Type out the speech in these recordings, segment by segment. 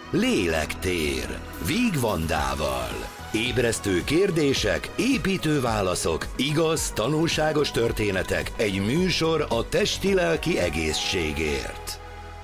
Lélektér, Víg Vandával. Ébresztő kérdések, építő válaszok, igaz, tanulságos történetek, egy műsor a testi-lelki egészségért.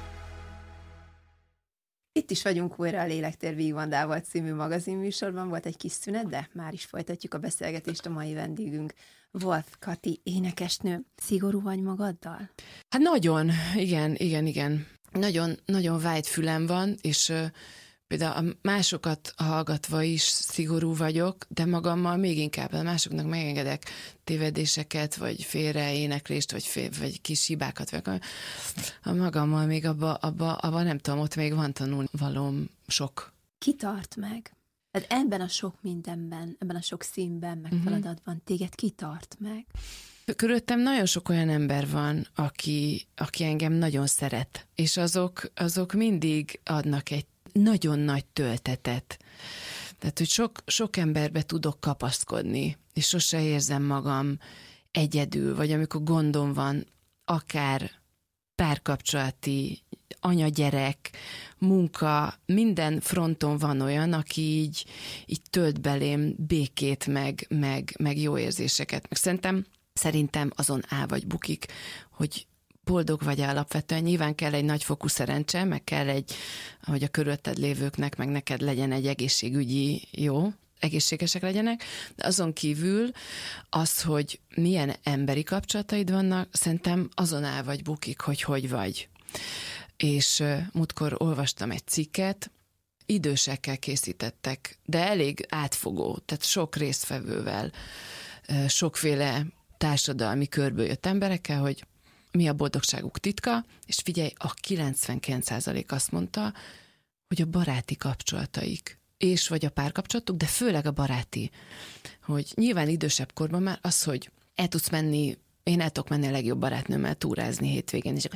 Itt is vagyunk újra a Lélektér Víg Vandával című magazinműsorban. Volt egy kis szünet, de már is folytatjuk a beszélgetést. A mai vendégünk Wolf Kati énekesnő. Szigorú vagy magaddal? Hát nagyon, igen. Nagyon vájt fülem van, és például a másokat hallgatva is szigorú vagyok, de magammal még inkább, a másoknak megengedek tévedéseket, vagy félreéneklést, vagy kis hibákat. A magammal még abba nem tudom, ott még van tanulvalóm sok. Ki tart meg? Hát ebben a sok mindenben, ebben a sok színben, meg feladatban téged ki tart meg? Körülöttem nagyon sok olyan ember van, aki engem nagyon szeret, és azok mindig adnak egy nagyon nagy töltetet. Tehát, hogy sok emberbe tudok kapaszkodni, és sose érzem magam egyedül, vagy amikor gondom van, akár párkapcsolati, anya-gyerek, munka, minden fronton van olyan, aki így tölt belém békét, meg jó érzéseket. Meg szerintem azon áll vagy bukik, hogy boldog vagy alapvetően. Nyilván kell egy nagyfokú szerencse, meg kell hogy a körülötted lévőknek, meg neked legyen egy egészségügyi jó, egészségesek legyenek, de azon kívül az, hogy milyen emberi kapcsolataid vannak, szerintem azon áll vagy bukik, hogy vagy. És múltkor olvastam egy cikket, idősekkel készítettek, de elég átfogó, tehát sok résztvevővel, sokféle társadalmi körből jött emberekkel, hogy mi a boldogságuk titka, és figyelj, a 99% azt mondta, hogy a baráti kapcsolataik, és vagy a párkapcsolatuk, de főleg a baráti, hogy nyilván idősebb korban már az, hogy el tudok menni a legjobb barátnőmmel túrázni hétvégén, és akkor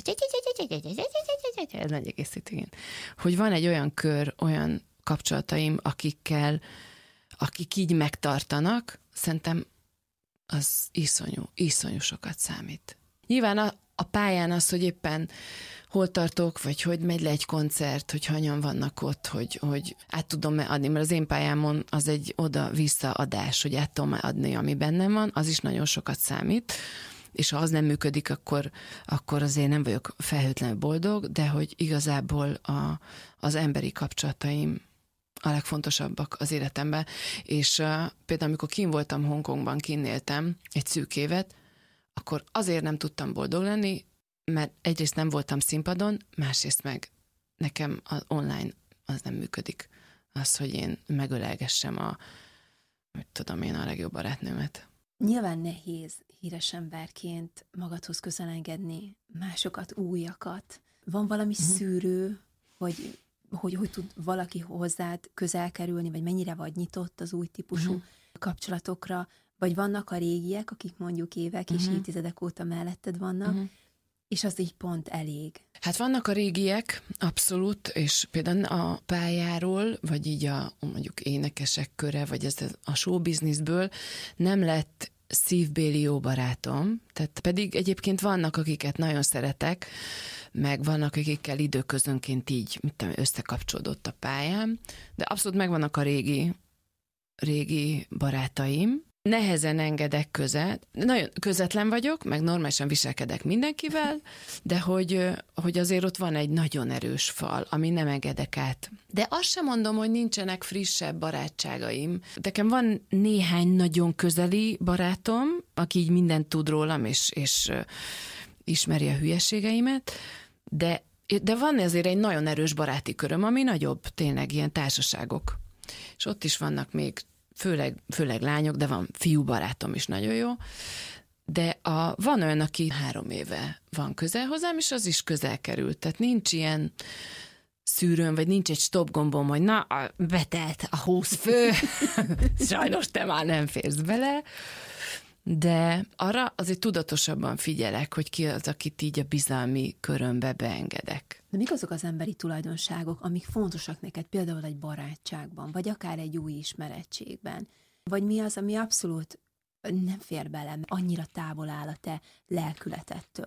ez nagy egész igen. Hogy van egy olyan kör, olyan kapcsolataim, akik így megtartanak, szerintem az iszonyú sokat számít. Nyilván a pályán az, hogy éppen hol tartok, vagy hogy megy le egy koncert, hogy hanyan vannak ott, hogy át tudom adni, mert az én pályámon az egy oda-vissza adás, hogy át tudom adni, ami bennem van, az is nagyon sokat számít, és ha az nem működik, akkor azért nem vagyok felhőtlenül boldog, de hogy igazából az emberi kapcsolataim a legfontosabbak az életemben, és például amikor kint voltam Hongkongban, kint éltem egy szűk évet, akkor azért nem tudtam boldog lenni, mert egyrészt nem voltam színpadon, másrészt meg nekem az online az nem működik. Az, hogy én megölelgessem a legjobb barátnőmet. Nyilván nehéz híres emberként magadhoz közel engedni másokat, újakat. Van valami szűrő, hogy tud valaki hozzád közel kerülni, vagy mennyire vagy nyitott az új típusú kapcsolatokra, vagy vannak a régiek, akik mondjuk évek és évtizedek óta melletted vannak, és az így pont elég. Hát vannak a régiek, abszolút, és például a pályáról, vagy így mondjuk énekesek köre, vagy ez a showbizniszből nem lett szívbéli jó barátom, tehát pedig egyébként vannak, akiket nagyon szeretek, meg vannak, akikkel időközönként így, összekapcsolódott a pályám, de abszolút megvannak a régi barátaim. Nehezen engedek közel, nagyon közvetlen vagyok, meg normálisan viselkedek mindenkivel, de hogy azért ott van egy nagyon erős fal, ami nem engedek át. De azt sem mondom, hogy nincsenek frissebb barátságaim. Nekem van néhány nagyon közeli barátom, aki így mindent tud rólam, és ismeri a hülyeségeimet, de van azért egy nagyon erős baráti köröm, ami nagyobb, tényleg ilyen társaságok. És ott is vannak még főleg lányok, de van fiú barátom is nagyon jó, de van olyan, aki 3 éve van közel hozzám, és az is közel került, tehát nincs ilyen szűrőm, vagy nincs egy stop gombom, hogy betelt a 20 fő, sajnos te már nem férsz bele, de arra azért tudatosabban figyelek, hogy ki az, akit így a bizalmi körömbe beengedek. De mik azok az emberi tulajdonságok, amik fontosak neked például egy barátságban, vagy akár egy új ismerettségben? Vagy mi az, ami abszolút nem fér bele, annyira távol áll a te lelkületettől?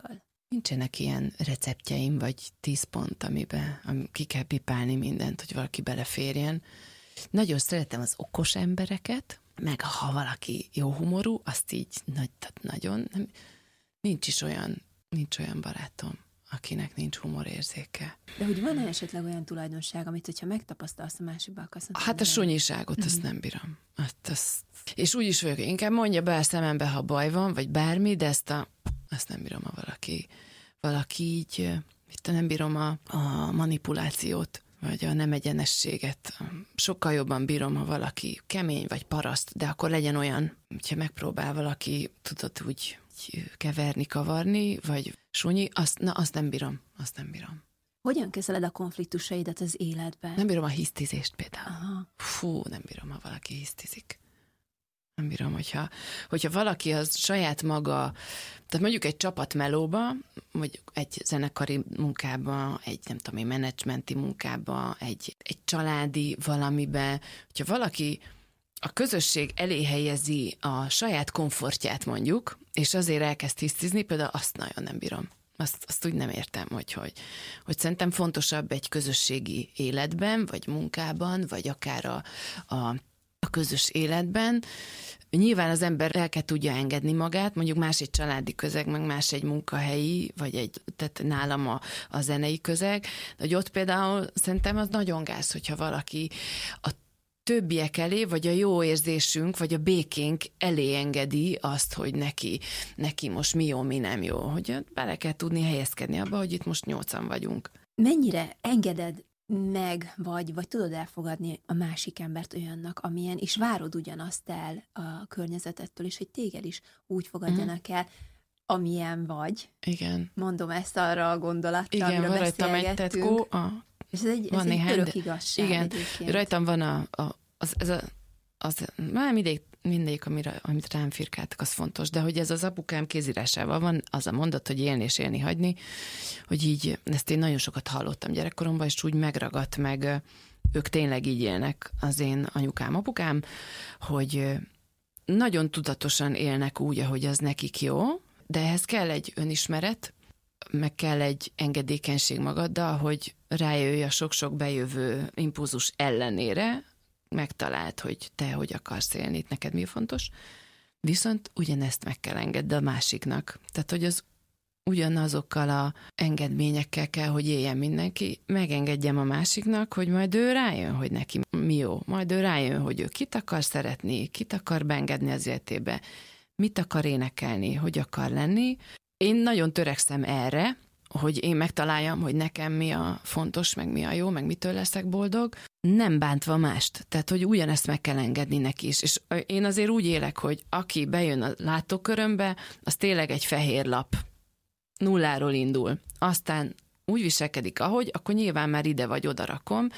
nincsenek ilyen receptjeim, vagy 10 pont, amiben ki kell pipálni mindent, hogy valaki beleférjen. Nagyon szeretem az okos embereket, meg ha valaki jó humorú, azt így nagyon, nincs olyan barátom, akinek nincs humorérzéke. De hogy van esetleg olyan tulajdonság, amit hogyha megtapasztalsz a másikba, akarsz? Hát a sunyiságot, azt nem bírom. És úgy is vagyok, inkább mondja be a szemembe, ha baj van, vagy bármi, de ezt nem bírom, ha valaki így, nem bírom a manipulációt, vagy a nem egyenességet. Sokkal jobban bírom, ha valaki kemény, vagy paraszt, de akkor legyen olyan, hogyha megpróbál valaki, tudod, úgy keverni, kavarni, vagy sunyi, azt nem bírom. Hogyan kezeled a konfliktusaidat az életben? Nem bírom a hisztizést például. Aha. Fú, nem bírom, ha valaki hisztizik. Nem bírom, hogyha valaki az saját maga, tehát mondjuk egy csapatmelóba, vagy egy zenekari munkába, egy nem tudom én, menedzsmenti munkába, egy családi valamibe, hogyha valaki a közösség elé helyezi a saját komfortját mondjuk, és azért elkezd hisztizni, például azt nagyon nem bírom. Azt úgy nem értem, hogy szerintem fontosabb egy közösségi életben, vagy munkában, vagy akár a közös életben. Nyilván az ember el kell tudja engedni magát, mondjuk más egy családi közeg, meg más egy munkahelyi, vagy tehát nálam a zenei közeg, de hogy ott például szerintem az nagyon gáz, hogyha valaki a többiek elé, vagy a jó érzésünk, vagy a békénk elé engedi azt, hogy neki most mi jó, mi nem jó. Hogy bele kell tudni helyezkedni abba, hogy itt most 8-an vagyunk. Mennyire engeded meg, vagy tudod elfogadni a másik embert olyannak, amilyen, és várod ugyanazt el a környezetettől, és hogy téged is úgy fogadjanak el, amilyen vagy. Igen. Mondom ezt arra a gondolattal, igen, amiről rajtam egy tetkó. És ez egy örök igazság. Igen, egyébként. Rajtam van mindegyik, amit rám firkáltak, az fontos, de hogy ez az apukám kézírásával van, az a mondat, hogy élni és élni hagyni, hogy így, ezt én nagyon sokat hallottam gyerekkoromban, és úgy megragadt meg, ők tényleg így élnek, az én anyukám, apukám, hogy nagyon tudatosan élnek úgy, ahogy az nekik jó, de ehhez kell egy önismeret, meg kell egy engedékenység magaddal, hogy rájöjj a sok-sok bejövő impulzus ellenére, megtaláld, hogy te hogy akarsz élni, neked mi fontos, viszont ugyanezt meg kell engedni a másiknak. Tehát, hogy az ugyanazokkal a engedményekkel kell, hogy éljen mindenki, megengedjem a másiknak, hogy majd ő rájön, hogy neki mi jó, majd ő rájön, hogy ő kit akar szeretni, kit akar beengedni az életébe, mit akar énekelni, hogy akar lenni. Én nagyon törekszem erre, hogy én megtaláljam, hogy nekem mi a fontos, meg mi a jó, meg mitől leszek boldog, nem bántva mást. Tehát, hogy ugyanezt meg kell engedni neki is. És én azért úgy élek, hogy aki bejön a látókörömbe, az tényleg egy fehér lap. Nulláról indul. Aztán úgy viselkedik, ahogy, akkor nyilván már ide vagy oda rakom,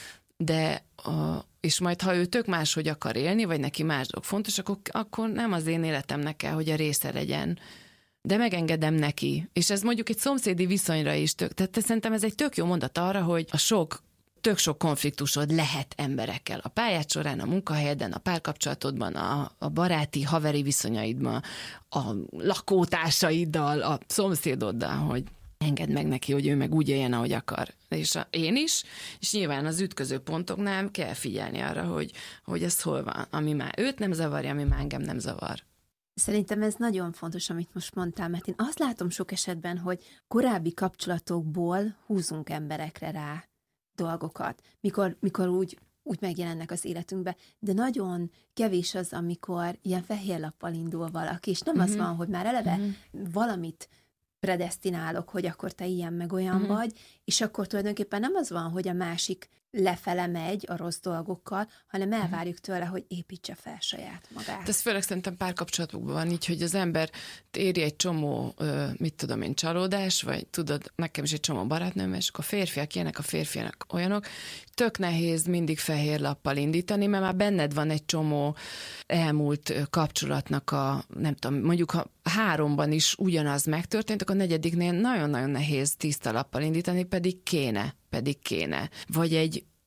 de és majd, ha ő tök máshogy akar élni, vagy neki más dolog fontos, akkor nem az én életemnek kell, hogy a része legyen. De megengedem neki. És ez mondjuk egy szomszédi viszonyra is tehát szerintem ez egy tök jó mondat arra, hogy tök sok konfliktusod lehet emberekkel. A pályád során, a munkahelyeden, a párkapcsolatodban, a baráti, haveri viszonyaidban, a lakótársaiddal, a szomszédoddal, hogy engedd meg neki, hogy ő meg úgy éljen, ahogy akar. És én is, és nyilván az ütköző pontoknál kell figyelni arra, hogy ez hol van, ami már őt nem zavarja, ami már engem nem zavar. Szerintem ez nagyon fontos, amit most mondtál, mert én azt látom sok esetben, hogy korábbi kapcsolatokból húzunk emberekre rá dolgokat, mikor úgy megjelennek az életünkbe, de nagyon kevés az, amikor ilyen fehér lappal indul valaki, és nem az van, hogy már eleve valamit predesztinálok, hogy akkor te ilyen meg olyan vagy, és akkor tulajdonképpen nem az van, hogy a másik lefele megy a rossz dolgokkal, hanem elvárjuk tőle, hogy építse fel saját magát. Ez főleg szerintem párkapcsolatokban van így, hogy az ember éri egy csomó, csalódás, vagy tudod, nekem is egy csomó barátnőm, és akkor a férfiak ilyenek, a férfiak olyanok, tök nehéz mindig fehér lappal indítani, mert már benned van egy csomó elmúlt kapcsolatnak nem tudom, mondjuk ha 3-ban is ugyanaz megtörtént, akkor a 4-nél nagyon-nagyon nehéz tiszta lappal indítani, pedig kéne. Vagy egy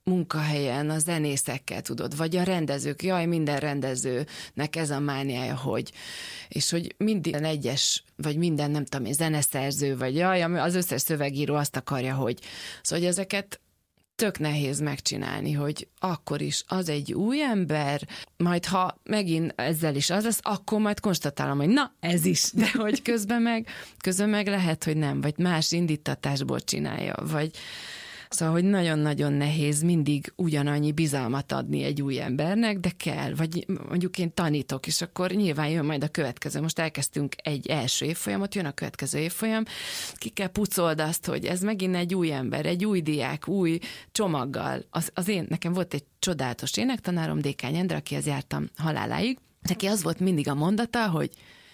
munkahelyen a zenészekkel, tudod, vagy a rendezők, jaj, minden rendezőnek ez a mániája, és hogy minden egyes, vagy minden, nem tudom én, zeneszerző, vagy jaj, az összes szövegíró azt akarja, hogy szóval ezeket tök nehéz megcsinálni, hogy akkor is az egy új ember, majd ha megint ezzel is az lesz, akkor majd konstatálom, hogy na, ez is, de hogy közben meg lehet, hogy nem, vagy más indítatásból csinálja, vagy szóval, hogy nagyon-nagyon nehéz mindig ugyanannyi bizalmat adni egy új embernek, de kell, vagy mondjuk én tanítok, és akkor nyilván jön majd a következő. Most elkezdtünk egy első évfolyamot, jön a következő évfolyam, ki kell pucold azt, hogy ez megint egy új ember, egy új diák, új csomaggal. Nekem volt egy csodálatos énektanárom, Dékány Endre, akihez jártam haláláig, neki az volt mindig a mondata, hogy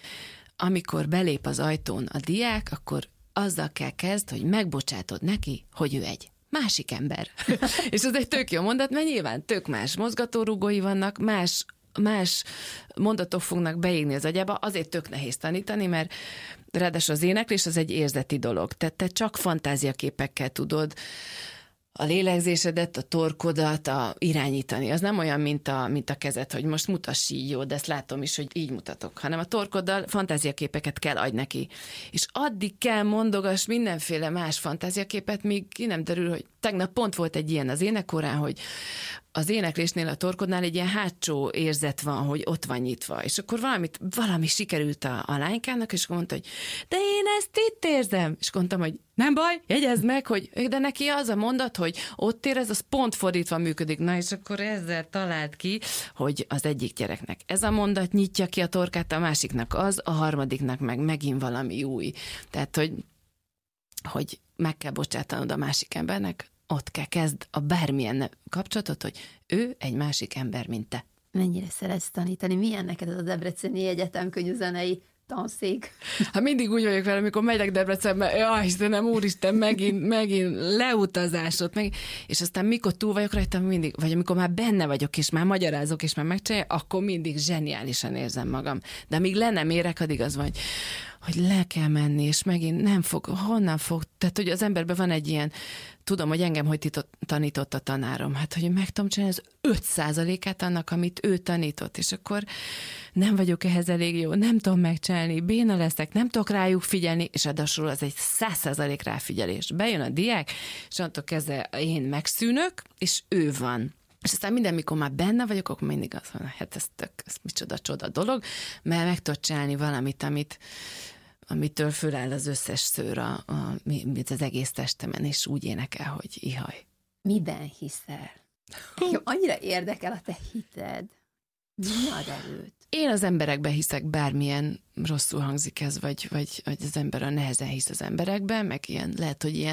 amikor belép az ajtón a diák, akkor azzal kell kezd, hogy megbocsátod neki, hogy ő egy másik ember. És ez egy tök jó mondat, mert nyilván tök más mozgatórugói vannak, más mondatok fognak beégni az agyába, azért tök nehéz tanítani, mert ráadásul az éneklés az egy érzeti dolog. Tehát te csak fantáziaképekkel tudod a lélegzésedet, a torkodat irányítani. Az nem olyan, mint a kezed, hogy most mutass így, jó, de ezt látom is, hogy így mutatok, hanem a torkoddal fantáziaképeket kell adj neki. És addig kell mondogass mindenféle más fantáziaképet, míg ki nem derül, hogy tegnap pont volt egy ilyen az énekórán, hogy az éneklésnél, a torkodnál egy ilyen hátsó érzet van, hogy ott van nyitva. És akkor valami sikerült a lánykának, és akkor mondta, hogy de én ezt itt érzem. És mondtam, hogy nem baj, jegyezd meg, hogy de neki az a mondat, hogy ott érez, az pont fordítva működik. Na, és akkor ezzel talált ki, hogy az egyik gyereknek ez a mondat nyitja ki a torkát, a másiknak az, a harmadiknak meg megint valami új. Tehát, hogy meg kell bocsátanod a másik embernek, ott kell kezd a bármilyen kapcsolatot, hogy ő egy másik ember, mint te. Mennyire szeretsz tanítani? Milyen neked az a Debreceni Egyetem könyvzenei tanszék? Hát mindig úgy vagyok vele, amikor megyek Debrecenbe, jaj, Istenem, úristen, megint leutazásod, és aztán mikor túl vagyok rajta, mindig, vagy amikor már benne vagyok, és már magyarázok, és már megcsinálja, akkor mindig zseniálisan érzem magam. De amíg le nem érek, addig az van, hogy le kell menni, és megint nem fog, honnan fog, tehát hogy az emberben van egy ilyen, tudom, hogy engem hogy tanított a tanárom, hát hogy meg tudom csinálni az 5%-át annak, amit ő tanított, és akkor nem vagyok ehhez elég jó, nem tudom megcsinálni, béna leszek, nem tudok rájuk figyelni, és ráadásul az egy 100% ráfigyelés. Bejön a diák, és attól kezdve én megszűnök, és ő van. És aztán minden, mikor már benne vagyok, akkor mindig azt mondom, hát ez micsoda dolog, mert meg tudod csinálni valamit, amitől föláll az összes szőr az egész testemen, és úgy énekel, hogy ihaj. Miben hiszel? Engem annyira érdekel a te hited. Mi ad erőt? Én az emberekbe hiszek, bármilyen rosszul hangzik ez, vagy az ember nehezen hisz az emberekben, meg ilyen, lehet, hogy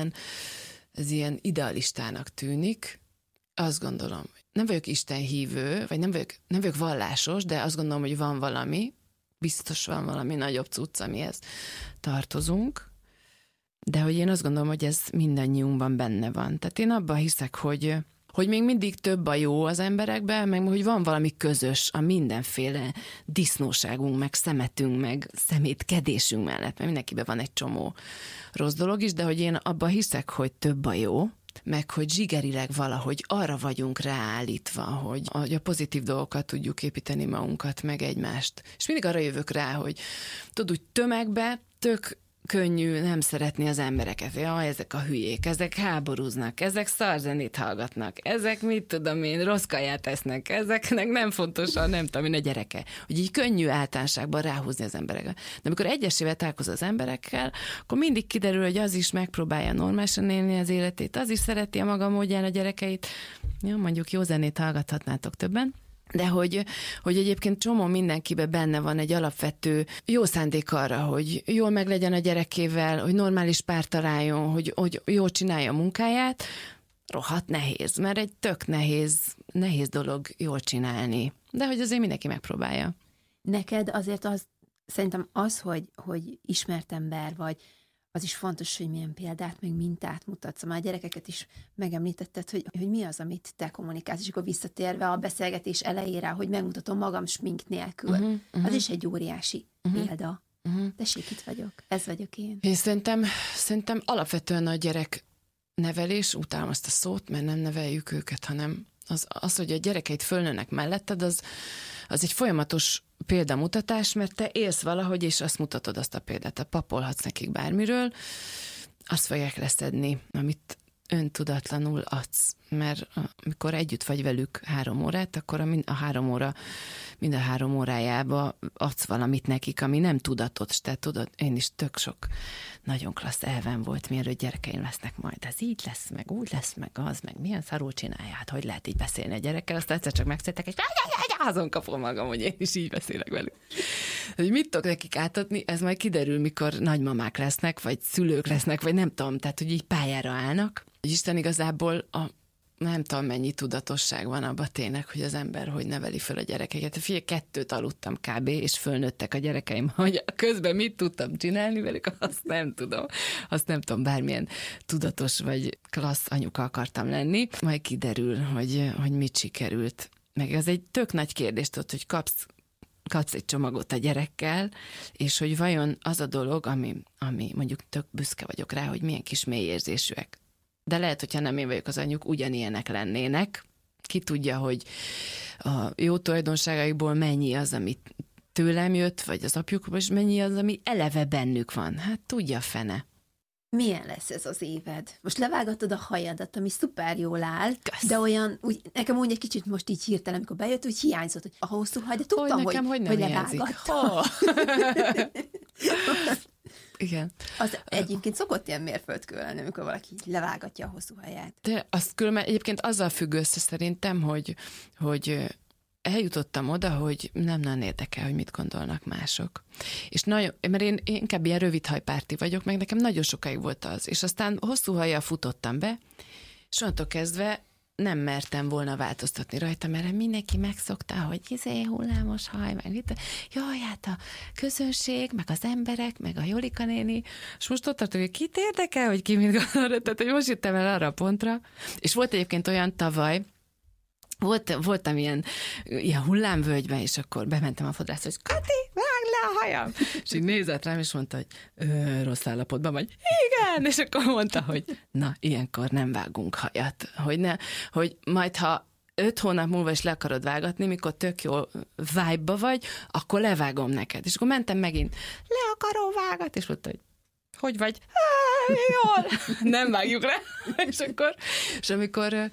ez ilyen idealistának tűnik. Azt gondolom, nem vagyok istenhívő, vagy nem vagyok vallásos, de azt gondolom, hogy van valami, biztos van valami nagyobb cucc, amihez tartozunk, de hogy én azt gondolom, hogy ez mindannyiunkban benne van. Tehát én abban hiszek, hogy még mindig több a jó az emberekben, meg hogy van valami közös a mindenféle disznóságunk, meg szemetünk, meg szemétkedésünk mellett, mert mindenkiben van egy csomó rossz dolog is, de hogy én abban hiszek, hogy több a jó, meg hogy zsigerileg valahogy arra vagyunk ráállítva, hogy a pozitív dolgokat tudjuk építeni magunkat, meg egymást. És mindig arra jövök rá, hogy tudod, úgy tömegbe tök könnyű nem szeretni az embereket. Jaj, ezek a hülyék, ezek háborúznak, ezek szarzenét hallgatnak, ezek mit tudom én, rossz kaját esznek, ezeknek nem fontos nem tudom én, a gyereke. Hogy így könnyű általánosságban ráhúzni az embereket. De amikor egyesével találkozol az emberekkel, akkor mindig kiderül, hogy az is megpróbálja normálisan élni az életét, az is szereti a maga módján a gyerekeit. Ja, mondjuk jó zenét hallgathatnátok többen. De hogy egyébként csomó mindenkiben benne van egy alapvető jó szándék arra, hogy jól meglegyen a gyerekével, hogy normális párt találjon, hogy jól csinálja a munkáját, rohadt nehéz, mert egy tök nehéz dolog jól csinálni. De hogy azért mindenki megpróbálja. Neked azért szerintem az, hogy ismert ember vagy, az is fontos, hogy milyen példát, meg mintát mutatsz. Már a gyerekeket is megemlítetted, hogy mi az, amit te kommunikálsz, és akkor visszatérve a beszélgetés elejére, hogy megmutatom magam smink nélkül. Az is egy óriási példa. Tessék, itt vagyok. Ez vagyok én. Én szerintem alapvetően a gyereknek nevelés, utálom azt a szót, mert nem neveljük őket, hanem az, hogy a gyerekeid fölnőnek melletted, az egy folyamatos példamutatás, mert te élsz valahogy, és azt mutatod, azt a példát. Papolhatsz nekik bármiről, azt fogják leszedni, amit öntudatlanul adsz. Mert amikor együtt vagy velük 3 órát, akkor mind a 3 órájába adsz valamit nekik, ami nem tudatot. Tehát tudod, én is tök sok nagyon klassz elvem volt, mielőtt gyerekeim lesznek majd. Ez így lesz, meg úgy lesz, meg az, meg milyen szarul csinálja, hát hogy lehet így beszélni a gyerekkel, aztán egyszer csak megszedtek, és azon kapom magam, hogy én is így beszélek velük. Hogy mit tudok nekik átadni, ez majd kiderül, mikor nagymamák lesznek, vagy szülők lesznek, vagy nem tudom, tehát hogy így pályára állnak. Isten igazából nem tudom, mennyi tudatosság van abban tényleg, hogy az ember hogy neveli föl a gyerekeket. Figyelj, 2 aludtam kb. És fölnőttek a gyerekeim, hogy közben mit tudtam csinálni velük, azt nem tudom, bármilyen tudatos vagy klassz anyuka akartam lenni. Majd kiderül, hogy mit sikerült. Meg ez egy tök nagy kérdés, tudod, hogy kapsz egy csomagot a gyerekkel, és hogy vajon az a dolog, ami mondjuk tök büszke vagyok rá, hogy milyen kis mélyérzésűek. De lehet, hogyha nem én vagyok az anyjuk, ugyanilyenek lennének. Ki tudja, hogy a jó tulajdonságaikból mennyi az, amit tőlem jött, vagy az apjukból, és mennyi az, ami eleve bennük van. Hát tudja a fene. Milyen lesz ez az éved? Most levágattad a hajadat, ami szuper jól áll, Kösz. de olyan, nekem úgy egy kicsit most így hirtelen, amikor bejött, úgy hiányzott, hogy a hosszú haj, de tudtam, hogy levágattam. Igen. Az egyébként szokott ilyen mérföldkő lenni, amikor valaki levágatja a hosszú haját. De azt különben egyébként azzal függ össze szerintem, hogy eljutottam oda, hogy nem nagyon érdekel, hogy mit gondolnak mások. És mert én inkább ilyen rövidhajpárti vagyok, meg nekem nagyon sokáig volt az. És aztán hosszú hajjal futottam be, és onnantól kezdve nem mertem volna változtatni rajta, mert mindenki megszokta, hogy hullámos haj, meg itt. Jaj, hát a közönség, meg az emberek, meg a Jolika néni, és most ott tartok, hogy kit érdekel, hogy ki mit gondol, tehát hogy most jöttem el arra a pontra, és volt egyébként olyan tavaly, voltam ilyen hullámvölgyben, és akkor bementem a fodrászra, hogy Kati, vágd le a hajam! És így nézett rám, és mondta, hogy rossz állapotban vagy. Igen! És akkor mondta, hogy na, ilyenkor nem vágunk hajat. Hogy majd, ha 5 hónap múlva is le akarod vágatni, mikor tök jó vibe-ba vagy, akkor levágom neked. És akkor mentem megint, le akarom vágatni, és mondta, hogy vagy? Jól! Nem vágjuk le. És amikor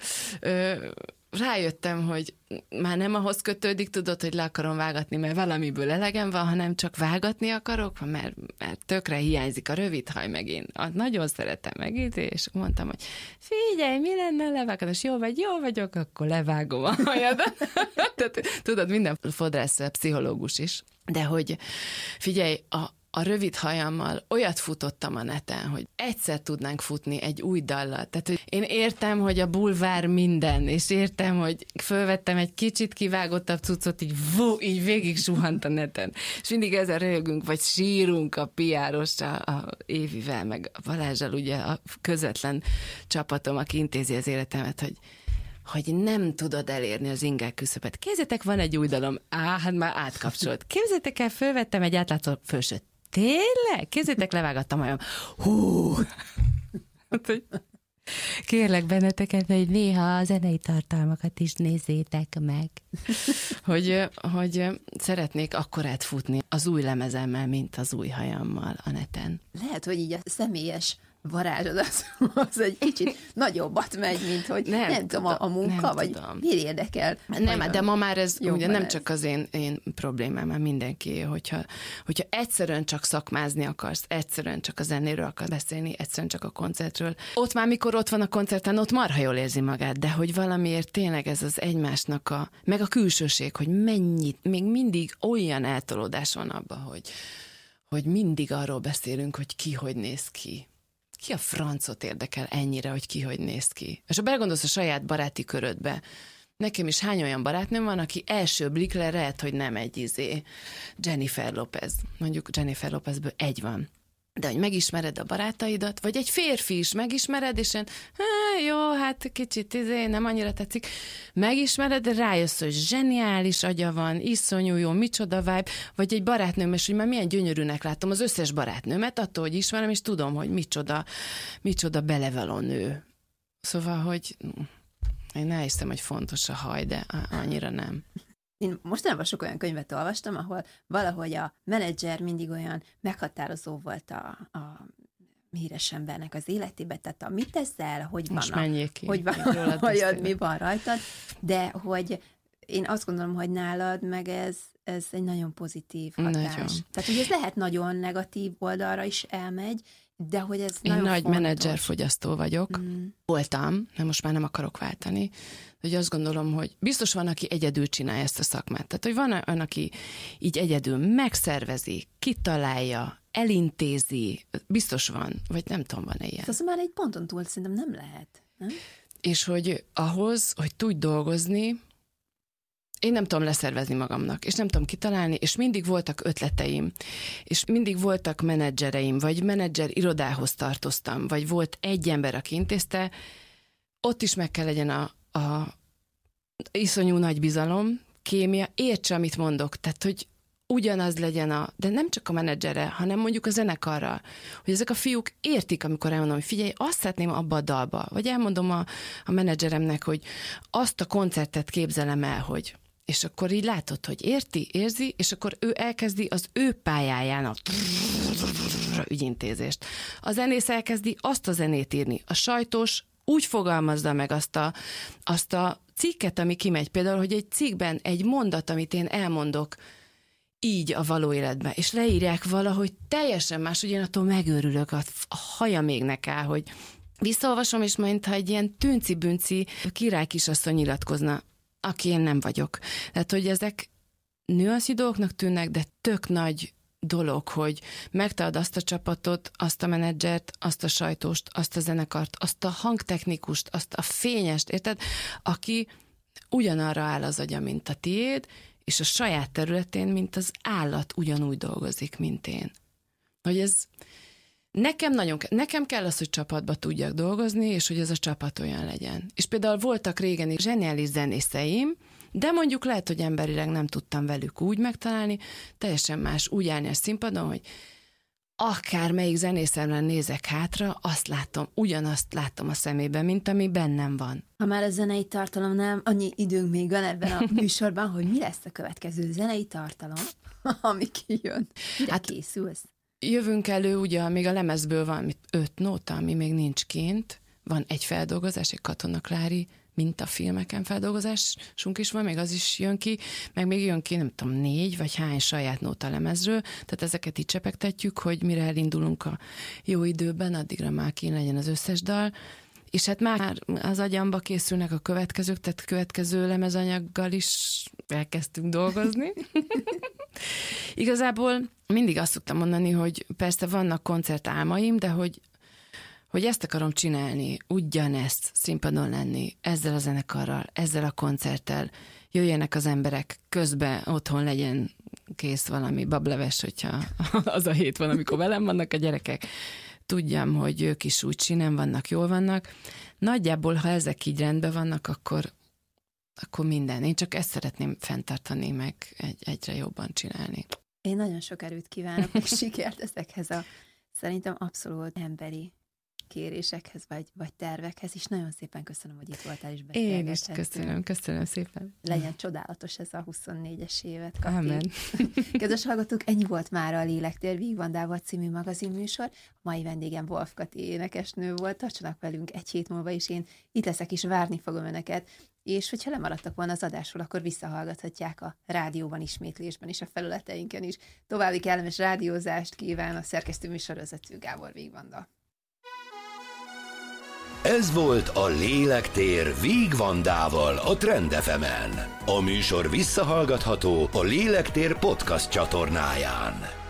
rájöttem, hogy már nem ahhoz kötődik, tudod, hogy le akarom vágatni, mert valamiből elegem van, hanem csak vágatni akarok, mert tökre hiányzik a rövid haj megint. Nagyon szeretem megint, és mondtam, hogy figyelj, mi lenne levágatni, és jó vagyok, akkor levágom a hajadat. Tehát, tudod, minden fodrász pszichológus is. De hogy figyelj, a rövid hajammal olyat futottam a neten, hogy egyszer tudnánk futni egy új dallal. Tehát, hogy én értem, hogy a bulvár minden, és értem, hogy fölvettem egy kicsit kivágottabb cuccot, így végig suhant a neten. És mindig ezzel röhögünk, vagy sírunk a PR-ossal, a Évivel, meg a Balázsral, ugye a közvetlen csapatom, aki intézi az életemet, hogy nem tudod elérni az inger küszöbet. Képzeljétek, van egy új dalom, hát már átkapcsolt. Képzeljétek el, fölvettem egy átlátszó fölsőt. Tényleg? Képzeljétek, levágattam majom. Hú! Kérlek benneteket, hogy néha a zenei tartalmakat is nézzétek meg. hogy szeretnék akkorát futni az új lemezemmel, mint az új hajammal a neten. Lehet, hogy így a személyes varázsod az egy kicsit nagyobbat megy, mint hogy nem tudom, a munka, vagy miért érdekel? Nem, de ma már ez ugye nem csak az én problémám, mert mindenki, hogyha egyszerűen csak szakmázni akarsz, egyszerűen csak a zenéről akarsz beszélni, egyszerűen csak a koncertről. Ott már, mikor ott van a koncerten, ott marha jól érzi magát, de hogy valamiért tényleg ez az egymásnak meg a külsőség, hogy mennyit, még mindig olyan eltolódás van abban, hogy mindig arról beszélünk, hogy ki hogy néz ki. Ki a francot érdekel ennyire, hogy ki hogy néz ki? És ha belegondolsz a saját baráti körödbe, nekem is hány olyan barátnőm van, aki első blikre lehet, hogy nem egy Jennifer Lopez. Mondjuk Jennifer Lopezből egy van. De hogy megismered a barátaidat, vagy egy férfi is megismered, és jó, hát kicsit nem annyira tetszik. Megismered, de rájössz, hogy zseniális agya van, iszonyú jó, micsoda vibe, vagy egy barátnőm, és hogy már milyen gyönyörűnek látom az összes barátnőmet, attól, hogy ismerem, és tudom, hogy micsoda belevaló nő. Szóval, hogy én elhiszem, hogy fontos a haj, de annyira nem. Én mostanában sok olyan könyvet olvastam, ahol valahogy a menedzser mindig olyan meghatározó volt a híres embernek az életében, tehát mit teszel, hogy most van, mi van rajtad, de hogy én azt gondolom, hogy nálad meg ez egy nagyon pozitív hatás. Nagyon. Tehát, hogy ez lehet nagyon negatív oldalra is elmegy, de hogy ez én nagyon nagy fontos. menedzserfogyasztó vagyok. Voltam, de most már nem akarok váltani. Hogy azt gondolom, hogy biztos van, aki egyedül csinálja ezt a szakmát. Tehát, hogy van olyan, aki így egyedül megszervezi, kitalálja, elintézi, biztos van, vagy nem tudom, van-e ilyen. Az már egy ponton túl szerintem nem lehet, nem? És hogy ahhoz, hogy tudj dolgozni, én nem tudom leszervezni magamnak, és nem tudom kitalálni, és mindig voltak ötleteim, és mindig voltak menedzsereim, vagy menedzser irodához tartoztam, vagy volt egy ember, aki intézte, ott is meg kell legyen a iszonyú nagy bizalom, kémia, értse, amit mondok, tehát, hogy ugyanaz legyen de nem csak a menedzsere, hanem mondjuk a zenekarral, hogy ezek a fiúk értik, amikor elmondom, hogy figyelj, azt szeretném abba a dalba, vagy elmondom a menedzseremnek, hogy azt a koncertet képzelem el, hogy és akkor így látod, hogy érzi, és akkor ő elkezdi az ő pályáján a ügyintézést. A zenész elkezdi azt a zenét írni. A sajtós úgy fogalmazza meg azt a cikket, ami kimegy. Például, hogy egy cikkben egy mondat, amit én elmondok így a való életben, és leírják valahogy teljesen más, hogy én attól megőrülök, a hajam égnek áll, hogy visszaolvasom, és mintha egy ilyen tűnci-bünci királykisasszony nyilatkozna, aki én nem vagyok. Tehát, hogy ezek nüansznyi dolgoknak tűnnek, de tök nagy dolog, hogy megtalad azt a csapatot, azt a menedzsert, azt a sajtóst, azt a zenekart, azt a hangtechnikust, azt a fényest, érted? Aki ugyanarra áll az agya, mint a tiéd, és a saját területén, mint az állat ugyanúgy dolgozik, mint én. Hogy ez nekem kell az, hogy csapatba tudjak dolgozni, és hogy ez a csapat olyan legyen. És például voltak régen is zseniális zenészeim, de mondjuk lehet, hogy emberileg nem tudtam velük úgy megtalálni, teljesen más úgy állni a színpadon, hogy akár melyik zenészemre nézek hátra, ugyanazt látom a szemében, mint ami bennem van. Ha már a zenei tartalom nem, annyi időnk még van ebben a műsorban, hogy mi lesz a következő zenei tartalom, ami kijön. Mire készülsz? Jövünk elő, ugye még a lemezből van 5 nóta, ami még nincs kint, van egy feldolgozás, egy Katona Klári mintafilmeken feldolgozásunk is van, még az is jön ki, meg még jön ki, nem tudom, 4 vagy hány saját nóta lemezről, tehát ezeket így csepegtetjük, hogy mire elindulunk a jó időben, addigra már kín legyen az összes dal, és hát már az agyamba készülnek a következők, tehát következő lemezanyaggal is elkezdtünk dolgozni. Igazából mindig azt szoktam mondani, hogy persze vannak koncertálmaim, de hogy ezt akarom csinálni, ugyanezt színpadon lenni, ezzel a zenekarral, ezzel a koncerttel, jöjjenek az emberek, közben otthon legyen kész valami bableves, hogyha az a hét van, amikor velem vannak a gyerekek, tudjam, hogy ők is úgy sinem vannak, jól vannak. Nagyjából, ha ezek így rendben vannak, akkor minden. Én csak ezt szeretném fenntartani, meg egyre jobban csinálni. Én nagyon sok erőt kívánok, és sikert ezekhez a szerintem abszolút emberi kérésekhez, vagy tervekhez, és nagyon szépen köszönöm, hogy itt voltál és beszélgethettünk. Én is köszönöm szépen. Legyen csodálatos ez a 24-es évet, Kati. Amen. Kedves hallgatók, ennyi volt már a Lélektér Víg Vandával című magazinműsor. Mai vendégem Wolf Kati énekesnő volt, tartsanak velünk egy hét múlva, és én itt leszek, és várni fogom önöket. És hogyha lemaradtak volna az adásról, akkor visszahallgathatják a rádióban, ismétlésben és a felületeinken is. További kellemes rádiózást kíván a szerkesztő műsorvezető Gábor Víg Vanda. Ez volt a Lélektér Víg Vandával a Trend FM-en. A műsor visszahallgatható a Lélektér podcast csatornáján.